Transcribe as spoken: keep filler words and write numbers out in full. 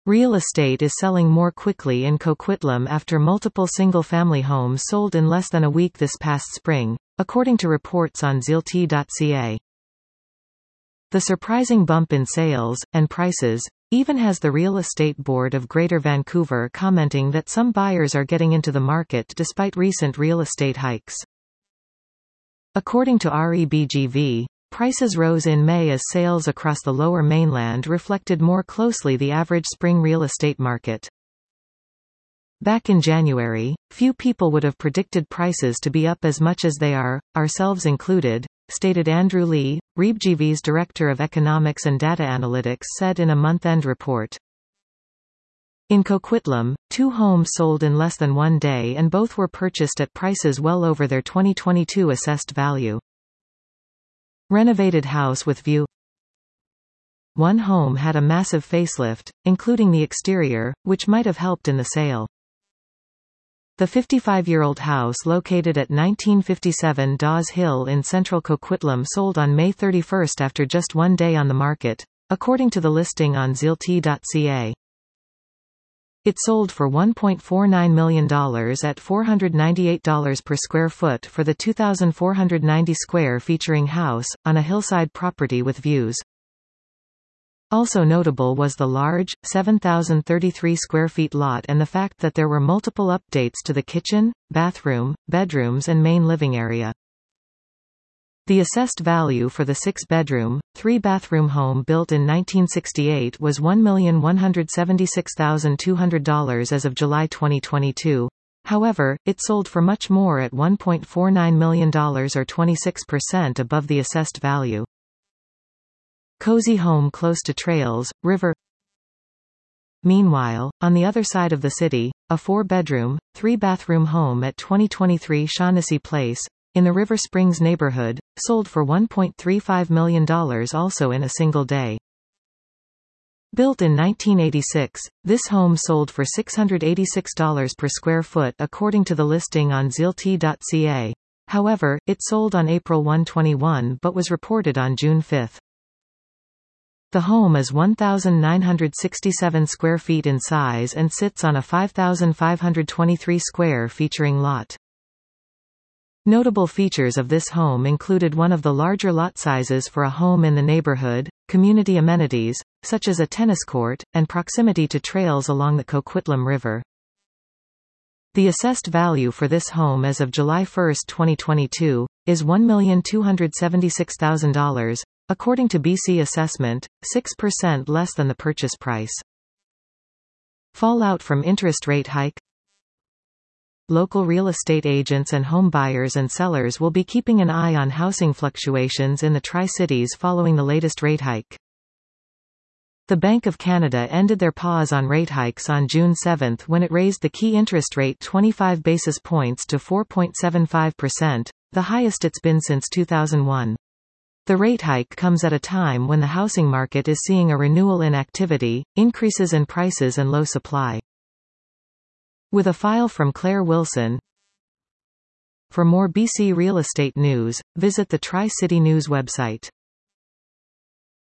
Real estate is selling more quickly in Coquitlam after multiple single-family homes sold in less than a week this past spring, according to reports on Zilti dot c a. The surprising bump in sales, and prices, even has the Real Estate Board of Greater Vancouver commenting that some buyers are getting into the market despite recent real estate hikes. According to R E B G V, prices rose in May as sales across the Lower Mainland reflected more closely the average spring real estate market. Back in January, few people would have predicted prices to be up as much as they are, ourselves included, stated Andrew Lee, R E B G V's Director of Economics and Data Analytics said in a month-end report. In Coquitlam, two homes sold in less than one day and both were purchased at prices well over their twenty twenty-two assessed value. Renovated house with view. One home had a massive facelift, including the exterior, which might have helped in the sale. The fifty-five-year-old house located at nineteen fifty-seven Dawes Hill in central Coquitlam sold on May thirty-first after just one day on the market, according to the listing on Zilti dot c a. It sold for one point four nine million dollars at four hundred ninety-eight dollars per square foot for the two thousand four hundred ninety square featuring house, on a hillside property with views. Also notable was the large, seven thousand thirty-three square feet lot and the fact that there were multiple updates to the kitchen, bathroom, bedrooms and main living area. The assessed value for the six-bedroom, three-bathroom home built in nineteen sixty-eight was one million one hundred seventy-six thousand two hundred dollars as of July twenty twenty-two. However, it sold for much more at one point four nine million dollars or twenty-six percent above the assessed value. Cozy home close to trails, river. Meanwhile, on the other side of the city, a four-bedroom, three-bathroom home at twenty twenty-three Shaughnessy Place, in the River Springs neighborhood, sold for one point three five million dollars also in a single day. Built in nineteen eighty-six, this home sold for six hundred eighty-six dollars per square foot according to the listing on Zilti dot c a. However, it sold on April first twenty-one but was reported on June fifth. The home is one thousand nine hundred sixty-seven square feet in size and sits on a five thousand five hundred twenty-three square featuring lot. Notable features of this home included one of the larger lot sizes for a home in the neighborhood, community amenities, such as a tennis court, and proximity to trails along the Coquitlam River. The assessed value for this home as of July first twenty twenty-two, is one million two hundred seventy-six thousand dollars, according to B C Assessment, six percent less than the purchase price. Fallout from interest rate hike. Local real estate agents and home buyers and sellers will be keeping an eye on housing fluctuations in the Tri-Cities following the latest rate hike. The Bank of Canada ended their pause on rate hikes on June seventh when it raised the key interest rate twenty-five basis points to four point seven five percent, the highest it's been since two thousand one. The rate hike comes at a time when the housing market is seeing a renewal in activity, increases in prices and low supply. With a file from Claire Wilson. For more B C real estate news, visit the Tri-City News website.